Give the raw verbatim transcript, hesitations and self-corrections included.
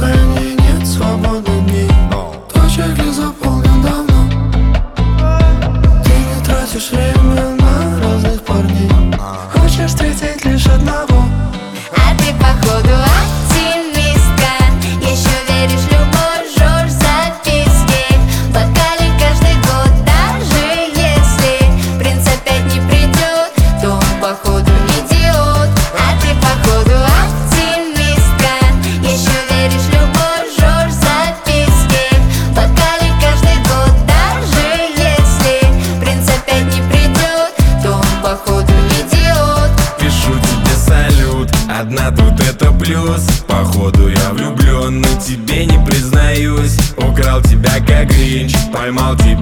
раскаянии нет свободных дней. Твой чек-лист заполнен давно. Ты не тратишь время на разных парней. Хочешь встретить лишь одного. А ты походу оптимистка. Еще веришь в любовь, жжешь записки в бокале каждый год. Даже если принц опять не придет, то он походу идиот. А ты походу оптимистка. Еще веришь в любовь, жжешь записки в бокале каждый год. Даже если принц опять не придет, то он походу идиот. Пишу тебе салют, одна тут это плюс. Походу я влюблен, но тебе не признаюсь. Украл тебя как Гринч, поймал тебя